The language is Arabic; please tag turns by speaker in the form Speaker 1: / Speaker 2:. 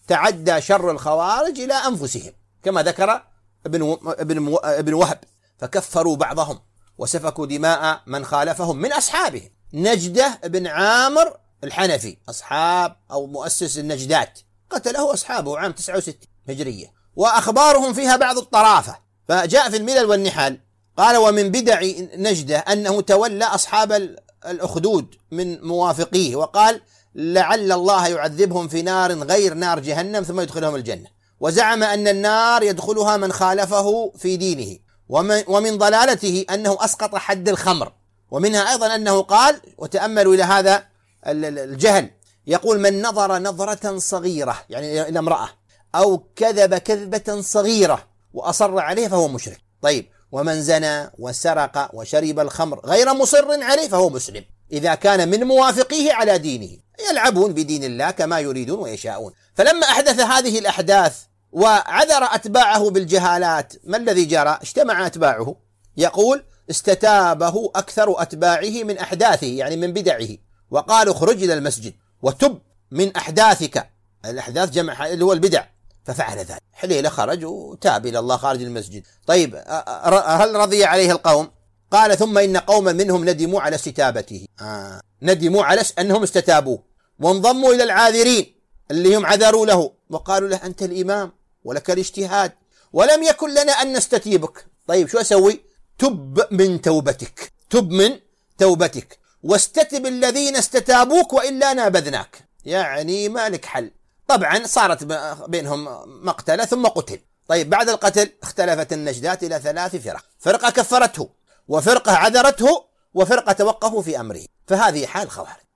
Speaker 1: تعدى شر الخوارج إلى أنفسهم كما ذكر ابن وهب، فكفروا بعضهم وسفكوا دماء من خالفهم من أصحابهم. نجدة بن عامر الحنفي أصحاب أو مؤسس النجدات قتله أصحابه عام 69 هجرية، وأخبارهم فيها بعض الطرافة. فجاء في الملل والنحال قال: ومن بدع نجدة أنه تولى أصحاب الأخدود من موافقيه، وقال: لعل الله يعذبهم في نار غير نار جهنم ثم يدخلهم الجنة. وزعم أن النار يدخلها من خالفه في دينه. ومن ضلالته أنه أسقط حد الخمر. ومنها أيضا أنه قال، وتأملوا إلى هذا الجهل، يقول: من نظر نظرة صغيرة يعني إلى امرأة أو كذب كذبة صغيرة وأصر عليه فهو مشرك. طيب، ومن زنى وسرق وشرب الخمر غير مصر عليه فهو مسلم إذا كان من موافقيه على دينه، يلعبون بدين الله كما يريدون ويشاءون. فلما أحدث هذه الأحداث وعذر أتباعه بالجهالات، ما الذي جرى؟ اجتمع أتباعه، يقول: استتابه أكثر أتباعه من أحداثه يعني من بدعه، وقالوا: اخرج إلى المسجد وتب من أحداثك. الأحداث جمع اللي هو البدع. ففعل ذلك، حليلة خرج وتاب إلى الله خارج المسجد. طيب، هل رضي عليه القوم؟ قال: ثم إن قوما منهم ندموا على استتابته، ندموا على أنهم استتابوه وانضموا إلى العاذرين اللي هم عذروا له وقالوا له: أنت الإمام ولك الاجتهاد ولم يكن لنا أن نستتيبك. طيب، شو أسوي؟ تب من توبتك، تب من توبتك واستتب الذين استتابوك وإلا نابذناك، يعني ما لك حل. طبعا صارت بينهم مقتلة ثم قتل. طيب، بعد القتل اختلفت النجدات إلى 3 فرق: فرقة كفرته، وفرقة عذرته، وفرقة توقفوا في أمره. فهذه حال خوارج.